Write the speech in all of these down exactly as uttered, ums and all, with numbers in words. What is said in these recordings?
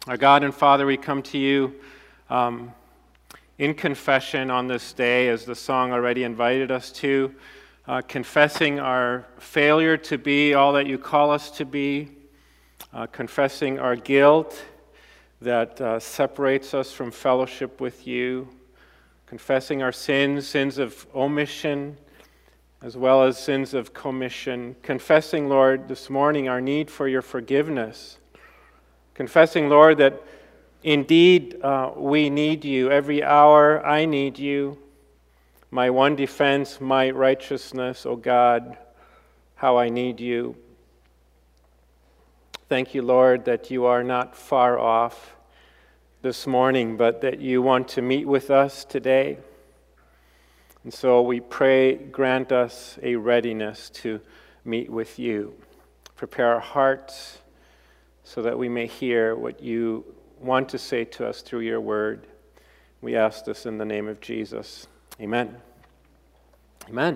Our God and Father, we come to you um, in confession on this day, as the song already invited us to, uh, confessing our failure to be all that you call us to be, uh, confessing our guilt that uh, separates us from fellowship with you, confessing our sins, sins of omission, as well as sins of commission, confessing, Lord, this morning our need for your forgiveness, confessing, Lord, that indeed uh, we need you. Every hour I need you. My one defense, my righteousness, O God, how I need you. Thank you, Lord, that you are not far off this morning, but that you want to meet with us today. And so we pray, grant us a readiness to meet with you. Prepare our hearts so that we may hear what you want to say to us through your word. We ask this in the name of Jesus. Amen. Amen.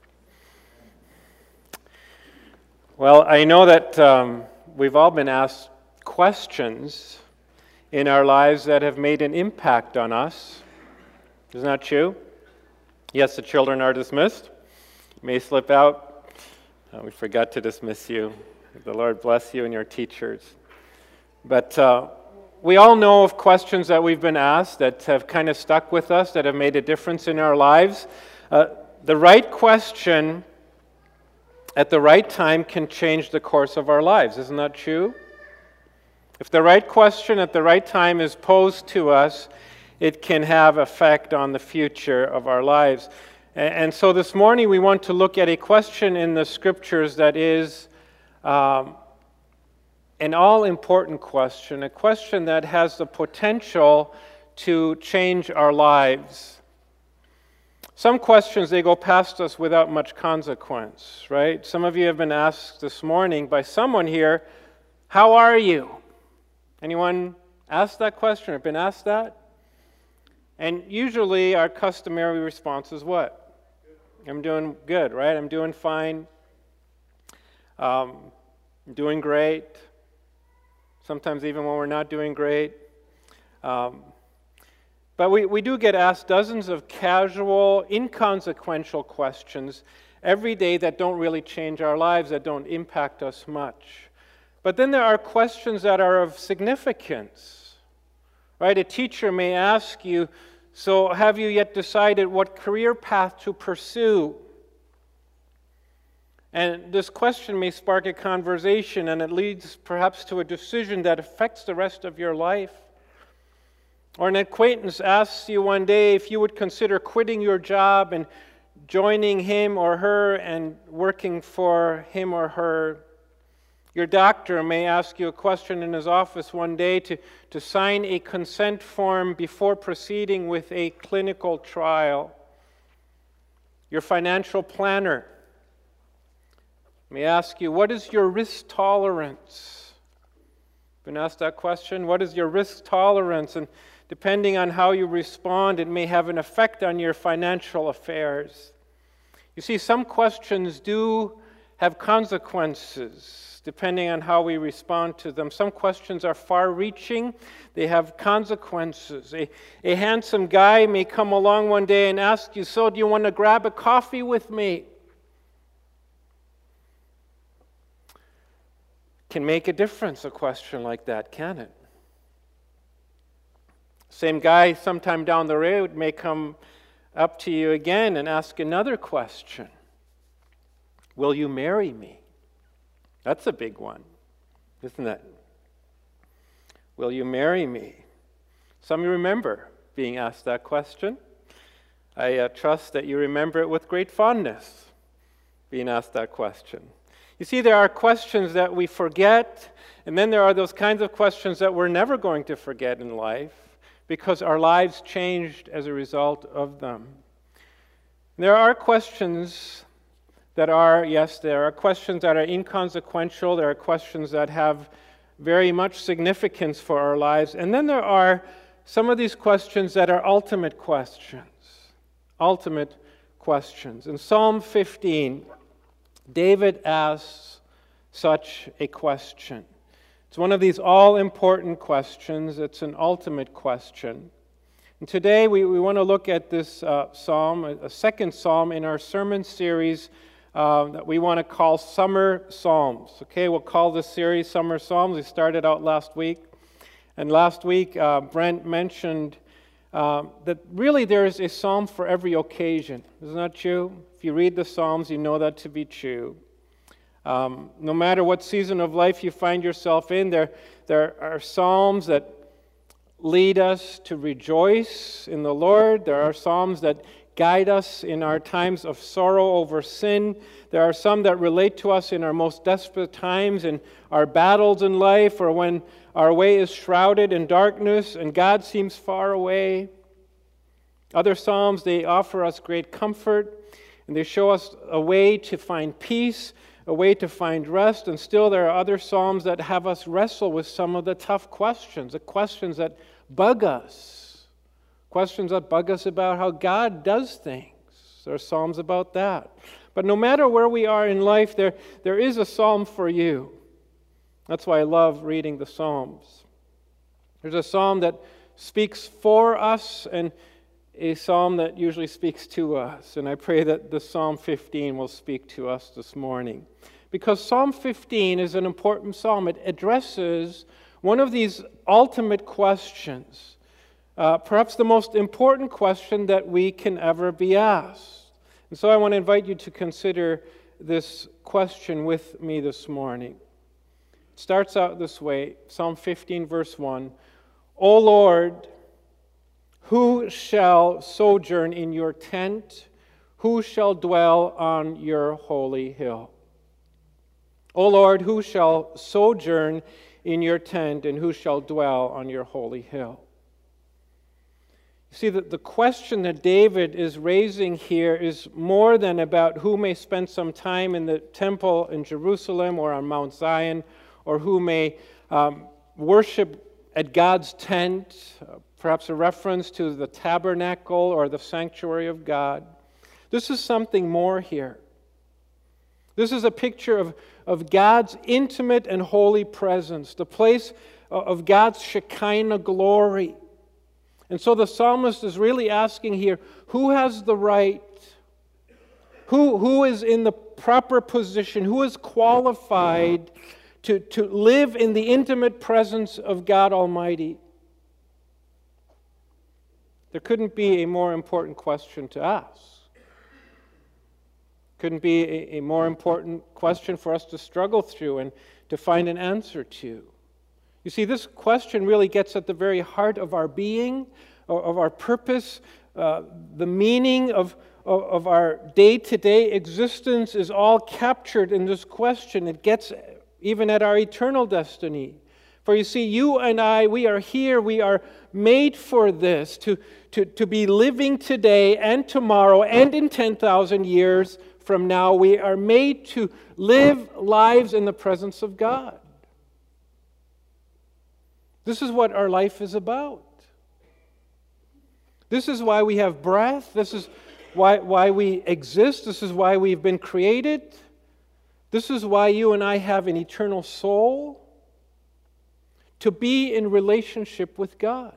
Well, I know that um, we've all been asked questions in our lives that have made an impact on us. Isn't that true? Yes, the children are dismissed. You may slip out. Oh, we forgot to dismiss you. The Lord bless you and your teachers. But uh, we all know of questions that we've been asked that have kind of stuck with us, that have made a difference in our lives. Uh, the right question at the right time can change the course of our lives. Isn't that true? If the right question at the right time is posed to us, it can have effect on the future of our lives. And so this morning we want to look at a question in the Scriptures that is um, an all-important question, a question that has the potential to change our lives. Some questions, they go past us without much consequence, right? Some of you have been asked this morning by someone here, how are you? Anyone asked that question or been asked that? And usually our customary response is what? I'm doing good, right? I'm doing fine. Um, I'm doing great. Sometimes even when we're not doing great. Um, but we, we do get asked dozens of casual, inconsequential questions every day that don't really change our lives, that don't impact us much. But then there are questions that are of significance. Right? A teacher may ask you, so have you yet decided what career path to pursue? And this question may spark a conversation, and it leads perhaps to a decision that affects the rest of your life. Or an acquaintance asks you one day if you would consider quitting your job and joining him or her and working for him or her. Your doctor may ask you a question in his office one day to, to sign a consent form before proceeding with a clinical trial. Your financial planner may ask you, what is your risk tolerance? Been asked that question? What is your risk tolerance? And depending on how you respond, it may have an effect on your financial affairs. You see, some questions do have consequences depending on how we respond to them. Some questions are far-reaching. They have consequences. A, a handsome guy may come along one day and ask you, so do you want to grab a coffee with me? Can make a difference, a question like that, can it? Same guy sometime down the road may come up to you again and ask another question. Will you marry me? That's a big one, isn't it? Will you marry me? Some of you remember being asked that question. I uh, trust that you remember it with great fondness, being asked that question. You see, there are questions that we forget, and then there are those kinds of questions that we're never going to forget in life because our lives changed as a result of them. There are questions that are, yes, there are questions that are inconsequential. There are questions that have very much significance for our lives. And then there are some of these questions that are ultimate questions. Ultimate questions. In Psalm fifteen, David asks such a question. It's one of these all-important questions. It's an ultimate question. And today we, we want to look at this uh, psalm, a, a second psalm in our sermon series uh, that we want to call Summer Psalms. Okay, we'll call this series Summer Psalms. We started out last week. And last week, uh, Brent mentioned uh, that really there is a psalm for every occasion. Isn't that true? If you read the Psalms, you know that to be true. Um, no matter what season of life you find yourself in, there, there are psalms that lead us to rejoice in the Lord. There are psalms that guide us in our times of sorrow over sin. There are some that relate to us in our most desperate times, in our battles in life, or when our way is shrouded in darkness and God seems far away. Other psalms, they offer us great comfort, and they show us a way to find peace, a way to find rest. And still there are other psalms that have us wrestle with some of the tough questions, the questions that bug us, questions that bug us about how God does things. There are psalms about that. But no matter where we are in life, there, there is a psalm for you. That's why I love reading the Psalms. There's a psalm that speaks for us and a psalm that usually speaks to us. And I pray that the Psalm fifteen will speak to us this morning. Because Psalm fifteen is an important psalm. It addresses one of these ultimate questions, uh, perhaps the most important question that we can ever be asked. And so I want to invite you to consider this question with me this morning. It starts out this way, Psalm fifteen, verse one. O Lord, who shall sojourn in your tent? Who shall dwell on your holy hill? O Lord, who shall sojourn in your tent, and who shall dwell on your holy hill? You see, that the question that David is raising here is more than about who may spend some time in the temple in Jerusalem or on Mount Zion, or who may um, worship at God's tent, uh, perhaps a reference to the tabernacle or the sanctuary of God. This is something more here. This is a picture of, of God's intimate and holy presence, the place of God's Shekinah glory. And so the psalmist is really asking here, who has the right? Who, who is in the proper position? Who is qualified to, to live in the intimate presence of God Almighty? There couldn't be a more important question to ask. Couldn't be a, a more important question for us to struggle through and to find an answer to. You see, this question really gets at the very heart of our being, of our purpose. Uh, the meaning of, of, of our day-to-day existence is all captured in this question. It gets even at our eternal destiny. For you see, you and I, we are here, we are made for this, to, to, to be living today and tomorrow and in ten thousand years from now. We are made to live lives in the presence of God. This is what our life is about. This is why we have breath. This is why, why we exist. This is why we've been created. This is why you and I have an eternal soul. To be in relationship with God.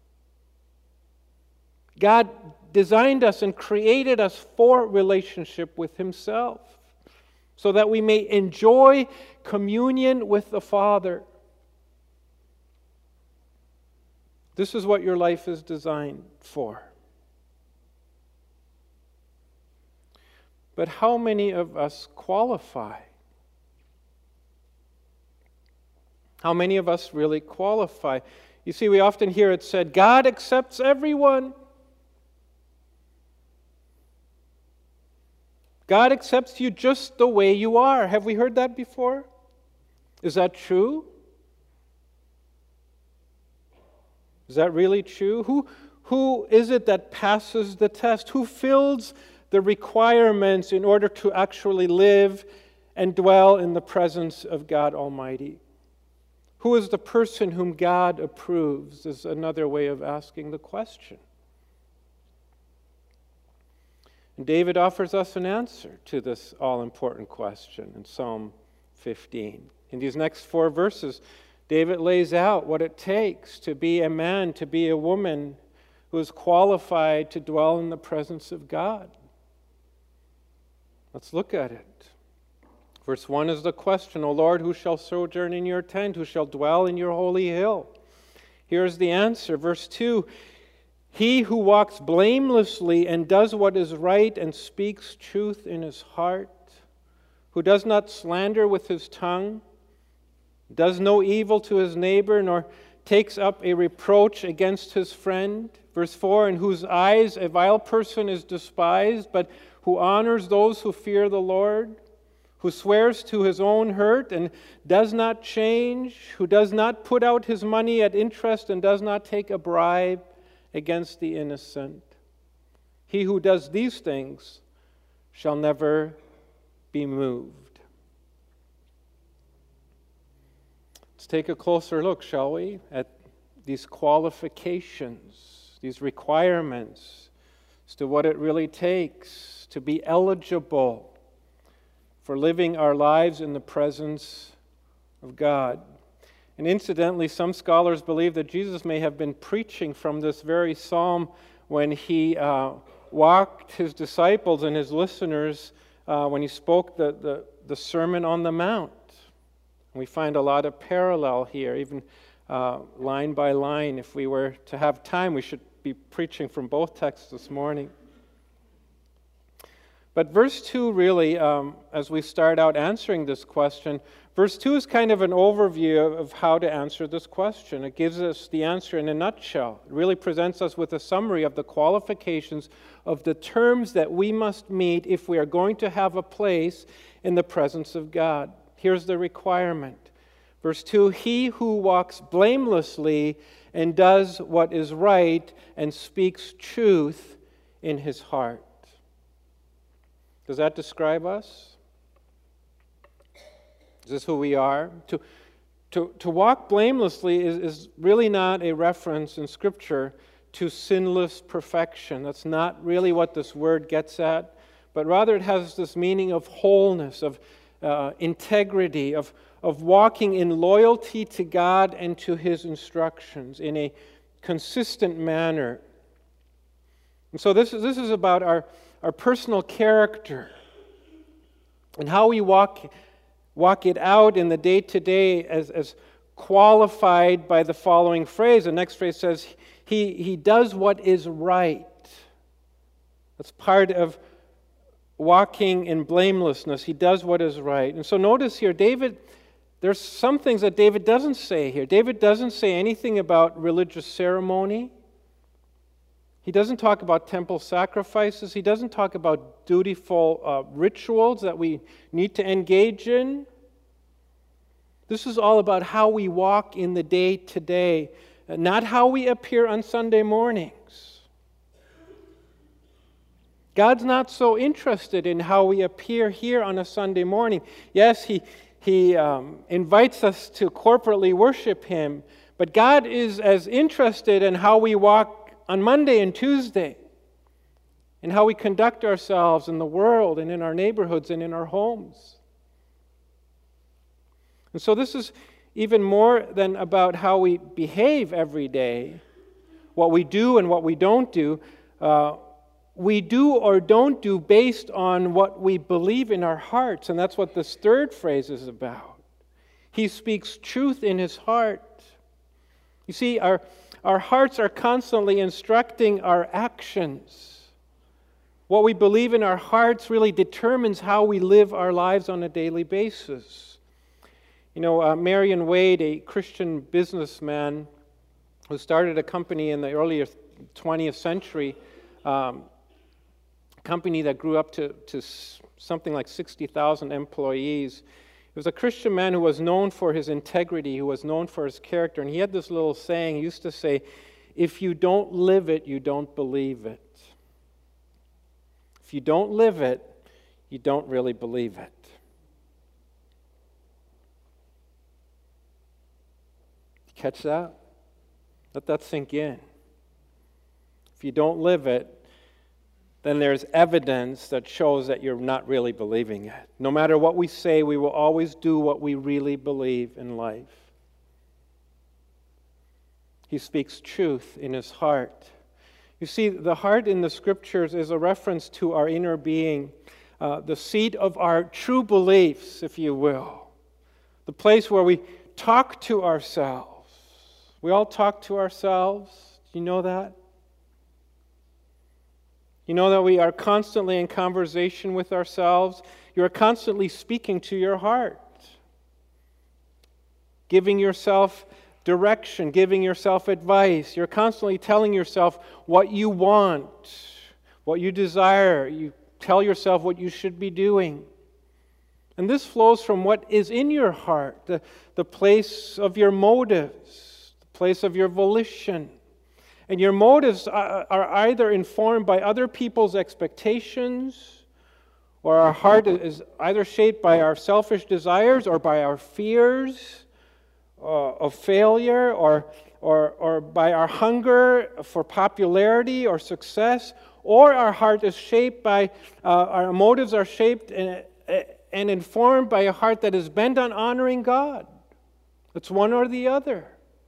God designed us and created us for relationship with Himself, so that we may enjoy communion with the Father. This is what your life is designed for. But how many of us qualify? How many of us really qualify? You see, we often hear it said, God accepts everyone. God accepts you just the way you are. Have we heard that before? Is that true? Is that really true? Who, who is it that passes the test? Who fills the requirements in order to actually live and dwell in the presence of God Almighty? Who is the person whom God approves is another way of asking the question. And David offers us an answer to this all-important question in Psalm fifteen. In these next four verses, David lays out what it takes to be a man, to be a woman who is qualified to dwell in the presence of God. Let's look at it. Verse one is the question, O Lord, who shall sojourn in your tent? Who shall dwell in your holy hill? Here's the answer. Verse two, he who walks blamelessly and does what is right and speaks truth in his heart, who does not slander with his tongue, does no evil to his neighbor, nor takes up a reproach against his friend. Verse four, in whose eyes a vile person is despised, but who honors those who fear the Lord, who swears to his own hurt and does not change, who does not put out his money at interest and does not take a bribe against the innocent. He who does these things shall never be moved. Let's take a closer look, shall we, at these qualifications, these requirements as to what it really takes to be eligible for living our lives in the presence of God. And incidentally, some scholars believe that Jesus may have been preaching from this very psalm when he uh, walked his disciples and his listeners uh, when he spoke the, the, the Sermon on the Mount. And we find a lot of parallel here, even uh, line by line. If we were to have time, we should be preaching from both texts this morning. But verse two really, um, as we start out answering this question, verse two is kind of an overview of how to answer this question. It gives us the answer in a nutshell. It really presents us with a summary of the qualifications of the terms that we must meet if we are going to have a place in the presence of God. Here's the requirement. Verse two, he who walks blamelessly and does what is right and speaks truth in his heart. Does that describe us? Is this who we are? To, to, to walk blamelessly is, is really not a reference in Scripture to sinless perfection. That's not really what this word gets at, but rather it has this meaning of wholeness, of uh, integrity, of, of walking in loyalty to God and to His instructions in a consistent manner. And so this is, this is about our Our personal character and how we walk, walk it out in the day-to-day as, as qualified by the following phrase. The next phrase says, he, he does what is right. That's part of walking in blamelessness. He does what is right. And so notice here, David, there's some things that David doesn't say here. David doesn't say anything about religious ceremony. He doesn't talk about temple sacrifices. He doesn't talk about dutiful uh, rituals that we need to engage in. This is all about how we walk in the day-to-day, not how we appear on Sunday mornings. God's not so interested in how we appear here on a Sunday morning. Yes, He, he um, invites us to corporately worship Him, but God is as interested in how we walk on Monday and Tuesday, and how we conduct ourselves in the world and in our neighborhoods and in our homes. And so this is even more than about how we behave every day, what we do and what we don't do. Uh, we do or don't do based on what we believe in our hearts, and that's what this third phrase is about. He speaks truth in his heart. You see, our Our hearts are constantly instructing our actions. What we believe in our hearts really determines how we live our lives on a daily basis. You know, uh, Marion Wade, a Christian businessman who started a company in the early twentieth century, um, a company that grew up to, to something like sixty thousand employees. He was a Christian man who was known for his integrity, who was known for his character. And he had this little saying. He used to say, if you don't live it, you don't believe it. If you don't live it, you don't really believe it. Catch that? Let that sink in. If you don't live it, then there's evidence that shows that you're not really believing it. No matter what we say, we will always do what we really believe in life. He speaks truth in his heart. You see, the heart in the Scriptures is a reference to our inner being, uh, the seat of our true beliefs, if you will. The place where we talk to ourselves. We all talk to ourselves. Do you know that? You know that we are constantly in conversation with ourselves. You are constantly speaking to your heart, giving yourself direction, giving yourself advice. You're constantly telling yourself what you want, what you desire. You tell yourself what you should be doing. And this flows from what is in your heart, the, the place of your motives, the place of your volition. And your motives are, are either informed by other people's expectations, or our heart is either shaped by our selfish desires or by our fears uh, of failure, or, or, or by our hunger for popularity or success, or our heart is shaped by, uh, our motives are shaped and, and informed by a heart that is bent on honoring God. It's one or the other.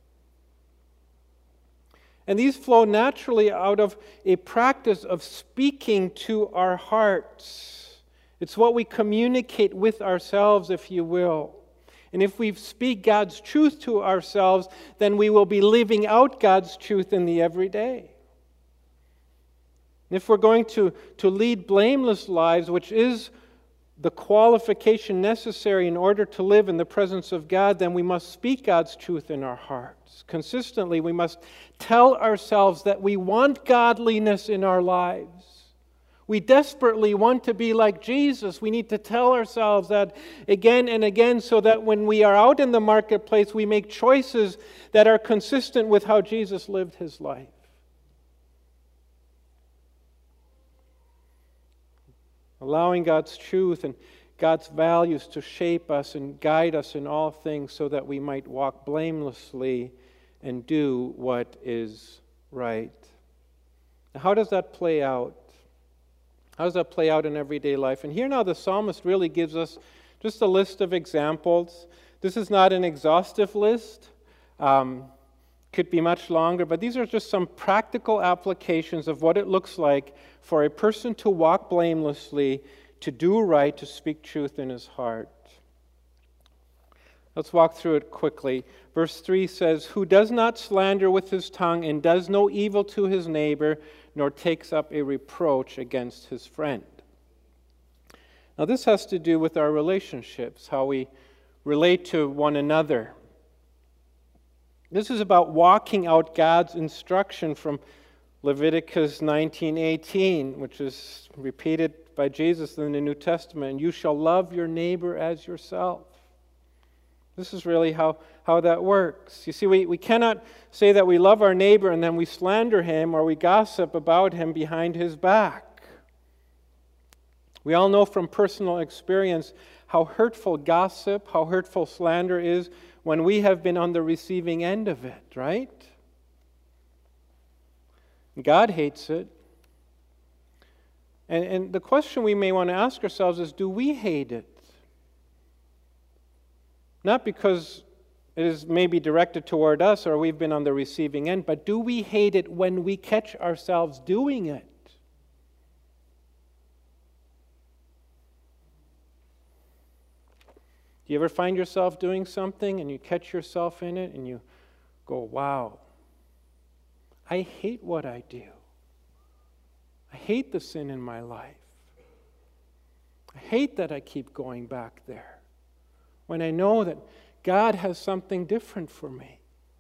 And these flow naturally out of a practice of speaking to our hearts. It's what we communicate with ourselves, if you will. And if we speak God's truth to ourselves, then we will be living out God's truth in the everyday. And if we're going to, to lead blameless lives, which is the qualification necessary in order to live in the presence of God, then we must speak God's truth in our hearts. Consistently, we must tell ourselves that we want godliness in our lives. We desperately want to be like Jesus. We need to tell ourselves that again and again so that when we are out in the marketplace, we make choices that are consistent with how Jesus lived his life. Allowing God's truth and God's values to shape us and guide us in all things so that we might walk blamelessly and do what is right. Now, how does that play out? How does that play out in everyday life? And here now the psalmist really gives us just a list of examples. This is not an exhaustive list. Um, could be much longer, but these are just some practical applications of what it looks like for a person to walk blamelessly, to do right, to speak truth in his heart. Let's walk through it quickly. Verse three says, "Who does not slander with his tongue and does no evil to his neighbor, nor takes up a reproach against his friend." Now this has to do with our relationships, how we relate to one another. This is about walking out God's instruction from Leviticus nineteen eighteen, which is repeated by Jesus in the New Testament. "You shall love your neighbor as yourself." This is really how, how that works. You see, we, we cannot say that we love our neighbor and then we slander him or we gossip about him behind his back. We all know from personal experience how hurtful gossip, how hurtful slander is when we have been on the receiving end of it, right? God hates it. And, and the question we may want to ask ourselves is, do we hate it? Not because it is maybe directed toward us or we've been on the receiving end, but do we hate it when we catch ourselves doing it? Do you ever find yourself doing something and you catch yourself in it and you go, wow, I hate what I do. I hate the sin in my life. I hate that I keep going back there when I know that God has something different for me.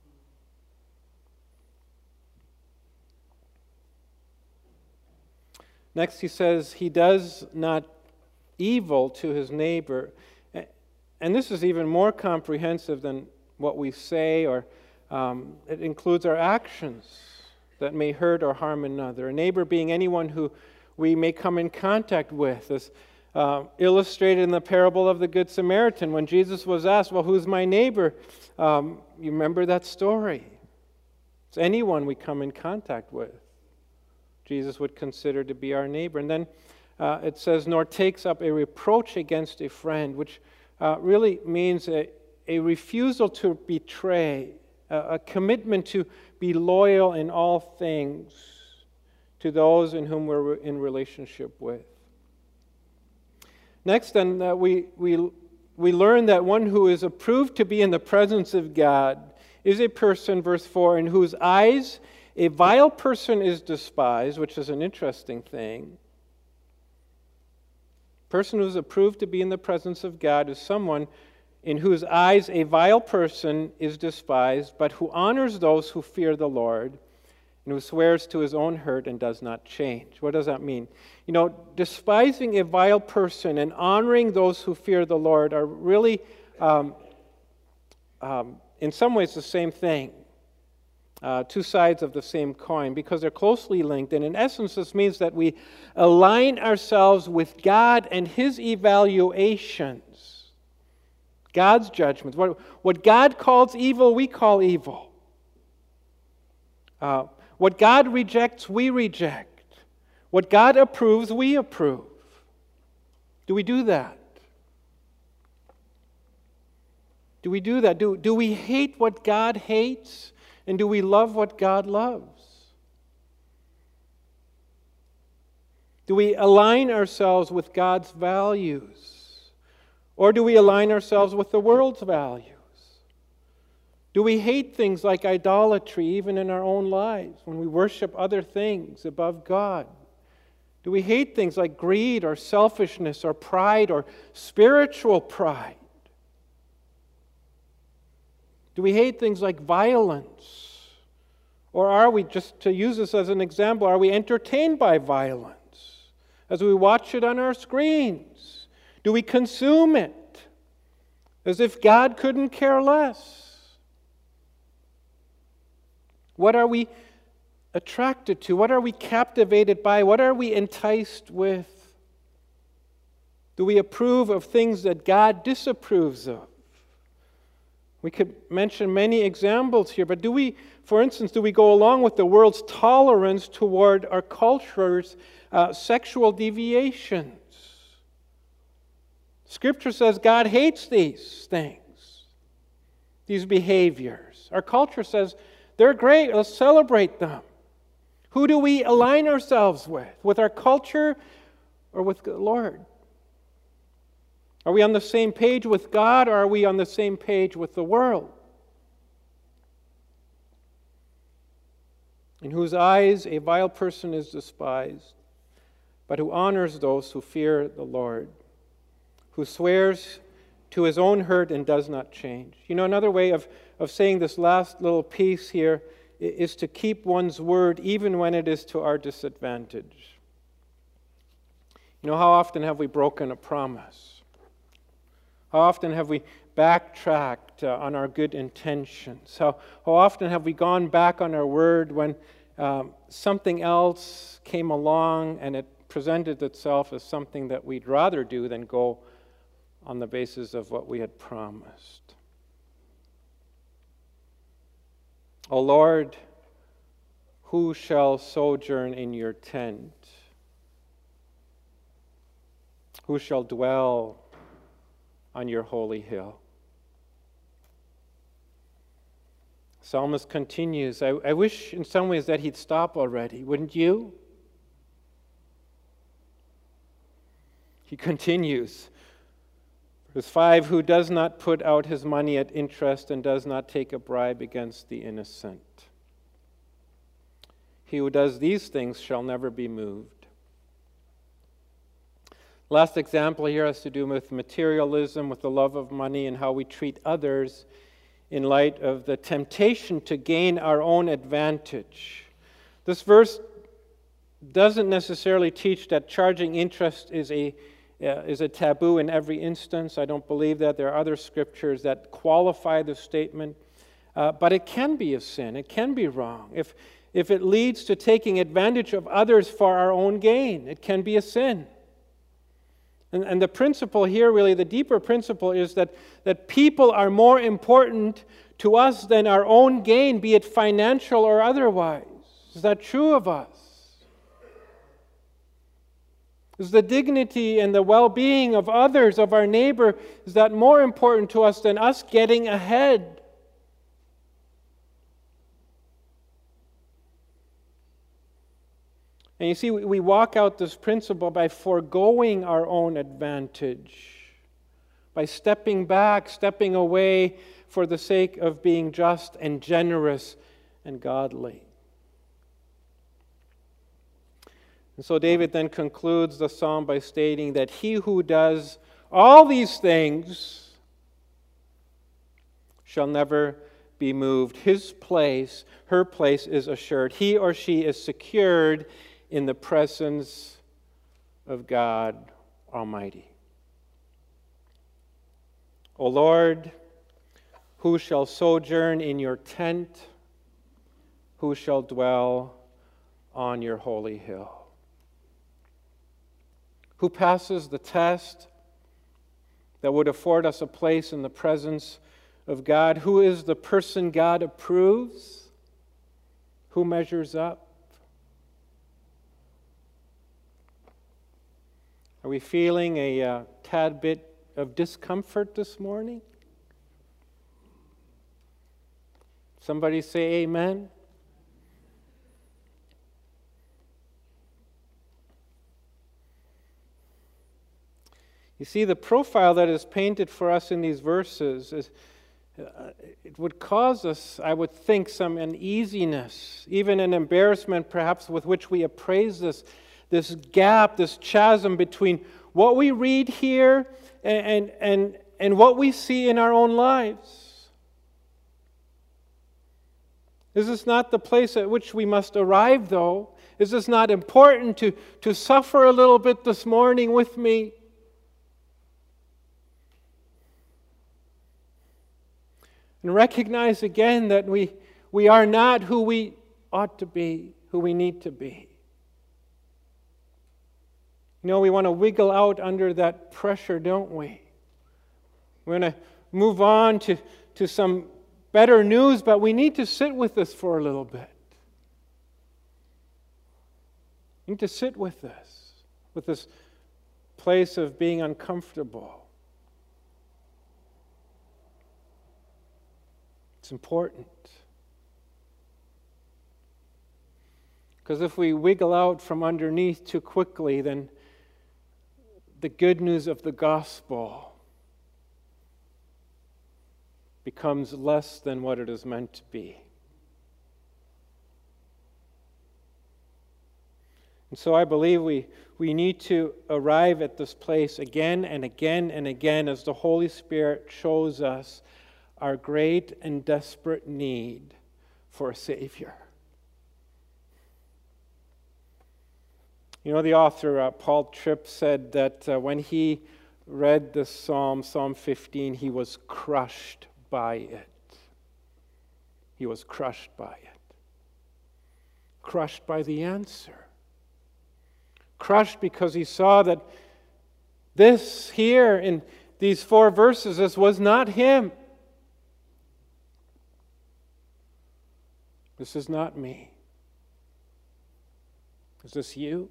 Next he says, he does not evil to his neighbor. And this is even more comprehensive than what we say, or um, it includes our actions that may hurt or harm another. A neighbor being anyone who we may come in contact with, as uh, illustrated in the parable of the Good Samaritan. When Jesus was asked, well, who's my neighbor? Um, you remember that story. It's anyone we come in contact with, Jesus would consider to be our neighbor. And then uh, it says, nor takes up a reproach against a friend, which Uh, really means a, a refusal to betray, a, a commitment to be loyal in all things to those in whom we're in relationship with. Next, then, uh, we, we, we learn that one who is approved to be in the presence of God is a person, verse four, in whose eyes a vile person is despised, which is an interesting thing. Person who is approved to be in the presence of God is someone in whose eyes a vile person is despised, but who honors those who fear the Lord, and who swears to his own hurt and does not change. What does that mean? You know, despising a vile person and honoring those who fear the Lord are really, um, um, in some ways, the same thing. Uh, two sides of the same coin, because they're closely linked. And in essence, this means that we align ourselves with God and His evaluations, God's judgments. What, what God calls evil, we call evil. Uh, what God rejects, we reject. What God approves, we approve. Do we do that? Do we do that? Do, do we hate what God hates? And do we love what God loves? Do we align ourselves with God's values? Or do we align ourselves with the world's values? Do we hate things like idolatry even in our own lives when we worship other things above God? Do we hate things like greed or selfishness or pride or spiritual pride? Do we hate things like violence? Or are we, just to use this as an example, are we entertained by violence as we watch it on our screens? Do we consume it as if God couldn't care less? What are we attracted to? What are we captivated by? What are we enticed with? Do we approve of things that God disapproves of? We could mention many examples here, but do we, for instance, do we go along with the world's tolerance toward our culture's uh, sexual deviations? Scripture says God hates these things, these behaviors. Our culture says they're great, let's celebrate them. Who do we align ourselves with? With our culture or with the Lord? Are we on the same page with God, or are we on the same page with the world? In whose eyes a vile person is despised, but who honors those who fear the Lord, who swears to his own hurt and does not change. You know, another way of, of saying this last little piece here is to keep one's word even when it is to our disadvantage. You know, how often have we broken a promise? How often have we backtracked uh, on our good intentions? How, how often have we gone back on our word when um, something else came along and it presented itself as something that we'd rather do than go on the basis of what we had promised? O Lord, who shall sojourn in your tent? Who shall dwell on your holy hill? Psalmist continues, I, I wish in some ways that he'd stop already, wouldn't you? He continues, verse five, who does not put out his money at interest and does not take a bribe against the innocent. He who does these things shall never be moved. Last example here has to do with materialism, with the love of money, and how we treat others in light of the temptation to gain our own advantage. This verse doesn't necessarily teach that charging interest is a, uh, is a taboo in every instance. I don't believe that. There are other scriptures that qualify the statement. Uh, but it can be a sin. It can be wrong. If, if it leads to taking advantage of others for our own gain, it can be a sin. And, and the principle here, really, the deeper principle is that, that people are more important to us than our own gain, be it financial or otherwise. Is that true of us? Is the dignity and the well-being of others, of our neighbor, is that more important to us than us getting ahead? And you see, we walk out this principle by foregoing our own advantage, by stepping back, stepping away for the sake of being just and generous and godly. And so David then concludes the psalm by stating that he who does all these things shall never be moved. His place, her place is assured. He or she is secured in the presence of God Almighty. O Lord, who shall sojourn in your tent? Who shall dwell on your holy hill? Who passes the test that would afford us a place in the presence of God? Who is the person God approves? Who measures up? Are we feeling a uh, tad bit of discomfort this morning? Somebody say amen. You see, the profile that is painted for us in these verses is, uh, it would cause us, I would think, some uneasiness, even an embarrassment perhaps with which we appraise this, this gap, this chasm between what we read here and, and, and, and what we see in our own lives. Is this not the place at which we must arrive, though? Is this not important to, to suffer a little bit this morning with me? And recognize again that we, we are not who we ought to be, who we need to be. You know, we want to wiggle out under that pressure, don't we? We want to move on to, to some better news, but we need to sit with this for a little bit. We need to sit with this, with this place of being uncomfortable. It's important. Because if we wiggle out from underneath too quickly, then the good news of the gospel becomes less than what it is meant to be. And so I believe we, we need to arrive at this place again and again and again as the Holy Spirit shows us our great and desperate need for a Savior. You know, the author, uh, Paul Tripp, said that uh, when he read this psalm, Psalm fifteen, he was crushed by it. He was crushed by it. Crushed by the answer. Crushed because he saw that this here in these four verses, this was not him. This is not me. Is this you?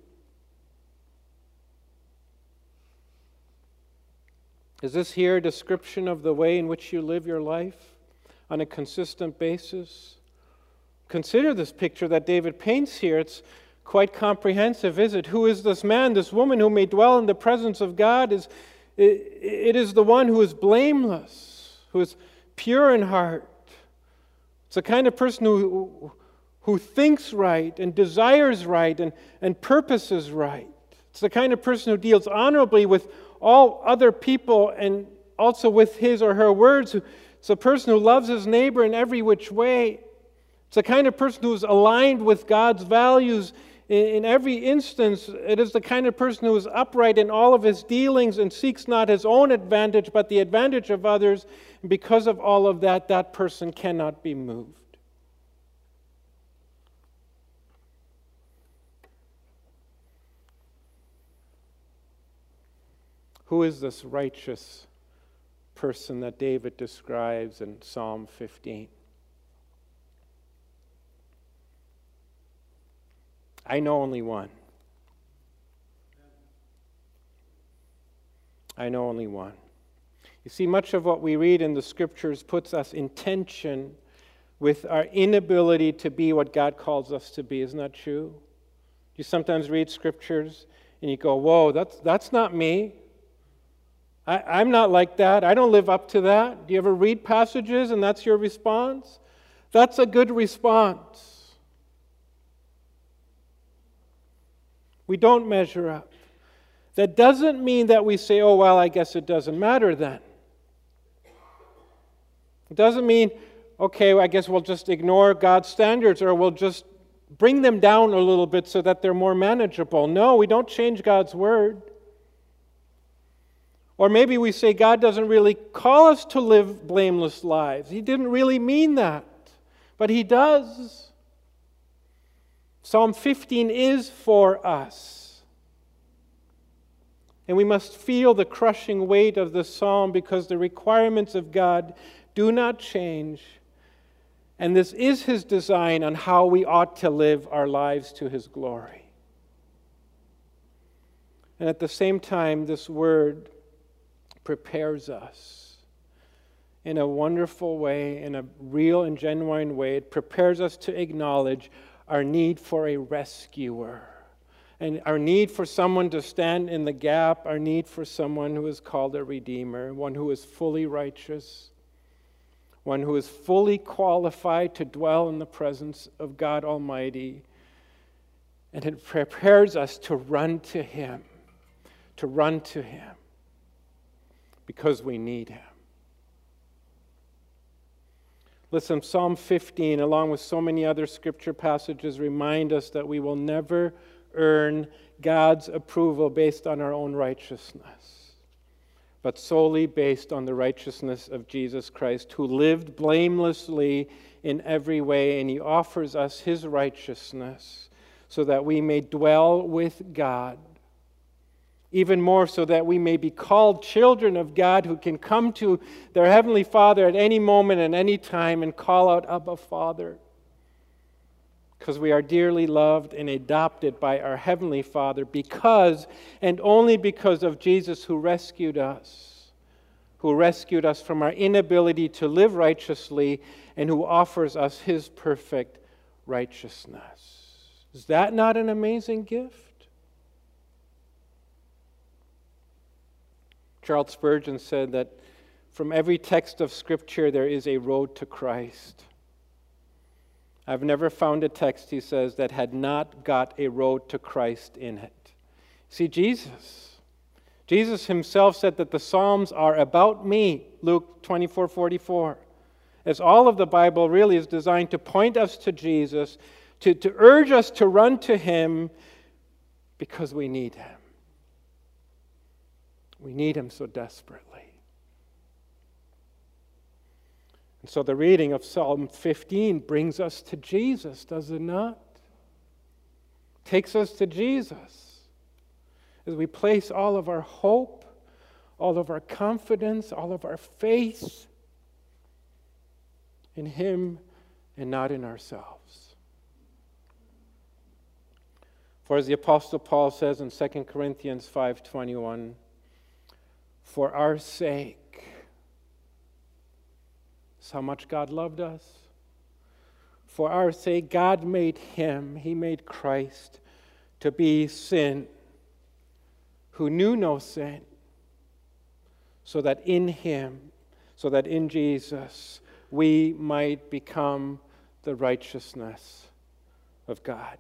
Is this here a description of the way in which you live your life on a consistent basis? Consider this picture that David paints here. It's quite comprehensive, is it? Who is this man, this woman who may dwell in the presence of God? Is it is the one who is blameless, who is pure in heart. It's the kind of person who, who thinks right and desires right and, and purposes right. It's the kind of person who deals honorably with all other people and also with his or her words. It's a person who loves his neighbor in every which way. It's the kind of person who is aligned with God's values in, in every instance. It is the kind of person who is upright in all of his dealings and seeks not his own advantage but the advantage of others. And because of all of that, that person cannot be moved. Who is this righteous person that David describes in Psalm fifteen? I know only one. I know only one. You see, much of what we read in the Scriptures puts us in tension with our inability to be what God calls us to be. Isn't that true? You sometimes read scriptures and you go, whoa, that's, that's not me. I, I'm not like that. I don't live up to that. Do you ever read passages and that's your response? That's a good response. We don't measure up. That doesn't mean that we say, oh, well, I guess it doesn't matter then. It doesn't mean, okay, I guess we'll just ignore God's standards or we'll just bring them down a little bit so that they're more manageable. No, we don't change God's word. Or maybe we say God doesn't really call us to live blameless lives. He didn't really mean that, but He does. Psalm fifteen is for us. And we must feel the crushing weight of the psalm because the requirements of God do not change. And this is His design on how we ought to live our lives to His glory. And at the same time, this word prepares us in a wonderful way, in a real and genuine way. It prepares us to acknowledge our need for a rescuer. And our need for someone to stand in the gap, our need for someone who is called a redeemer, one who is fully righteous, one who is fully qualified to dwell in the presence of God Almighty. And it prepares us to run to Him, to run to Him, because we need Him. Listen, Psalm fifteen, along with so many other scripture passages, remind us that we will never earn God's approval based on our own righteousness, but solely based on the righteousness of Jesus Christ, who lived blamelessly in every way, and He offers us His righteousness so that we may dwell with God, even more so that we may be called children of God who can come to their Heavenly Father at any moment and any time and call out, Abba, Father. Because we are dearly loved and adopted by our Heavenly Father because, and only because of Jesus who rescued us, who rescued us from our inability to live righteously and who offers us His perfect righteousness. Is that not an amazing gift? Charles Spurgeon said that from every text of Scripture there is a road to Christ. I've never found a text, he says, that had not got a road to Christ in it. See, Jesus. Jesus Himself said that the Psalms are about me, Luke twenty-four forty-four. As all of the Bible really is designed to point us to Jesus, to, to urge us to run to Him because we need Him. We need Him so desperately. And so the reading of Psalm fifteen brings us to Jesus, does it not? Takes us to Jesus as we place all of our hope, all of our confidence, all of our faith in Him and not in ourselves. For as the Apostle Paul says in Second Corinthians five twenty-one, for our sake, that's how much God loved us. For our sake, God made Him, He made Christ, to be sin, who knew no sin, so that in Him, so that in Jesus, we might become the righteousness of God.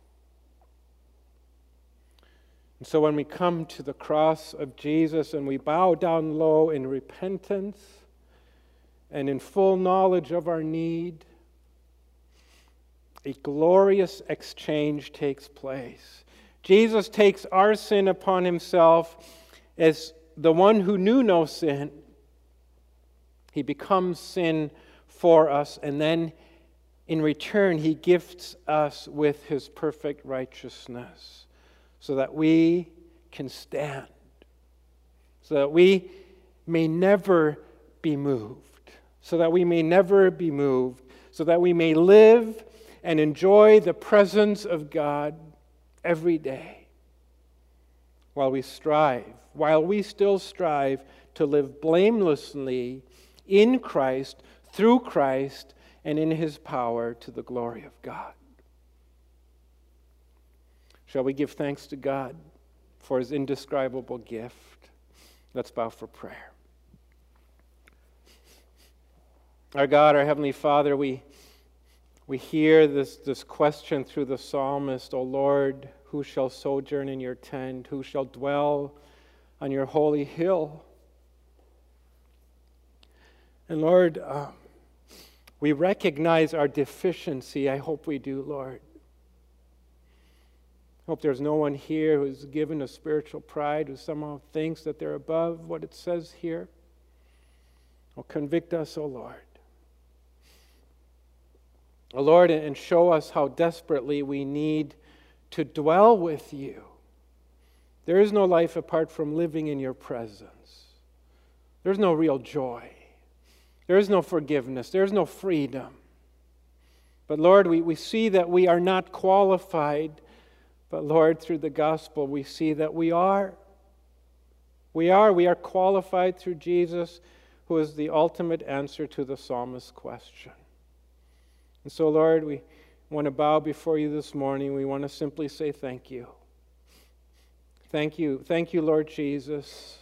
And so when we come to the cross of Jesus and we bow down low in repentance, and in full knowledge of our need, a glorious exchange takes place. Jesus takes our sin upon Himself as the one who knew no sin. He becomes sin for us, and then in return He gifts us with His perfect righteousness so that we can stand, so that we may never be moved. So that we may never be moved, so that we may live and enjoy the presence of God every day while we strive, while we still strive to live blamelessly in Christ, through Christ, and in His power to the glory of God. Shall we give thanks to God for his indescribable gift? Let's bow for prayer. Our God, our Heavenly Father, we, we hear this, this question through the psalmist, O Lord, who shall sojourn in your tent? Who shall dwell on your holy hill? And Lord, uh, we recognize our deficiency. I hope we do, Lord. I hope there's no one here who's given a spiritual pride, who somehow thinks that they're above what it says here. Oh, convict us, O Lord. O Lord, and show us how desperately we need to dwell with you. There is no life apart from living in your presence. There's no real joy. There is no forgiveness. There is no freedom. But Lord, we, we see that we are not qualified. But Lord, through the gospel, we see that we are. We are. We are qualified through Jesus, who is the ultimate answer to the psalmist's question. And so, Lord, we want to bow before you this morning. We want to simply say thank you. Thank you. Thank you, Lord Jesus.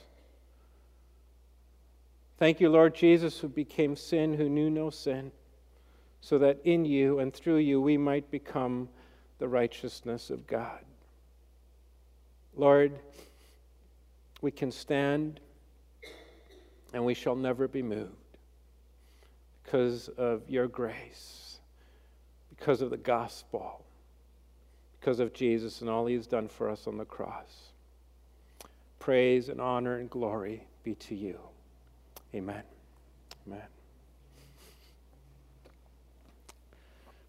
Thank you, Lord Jesus, who became sin, who knew no sin, so that in you and through you we might become the righteousness of God. Lord, we can stand and we shall never be moved because of your grace, because of the gospel, because of Jesus and all he has done for us on the cross. Praise and honor and glory be to you. Amen. Amen.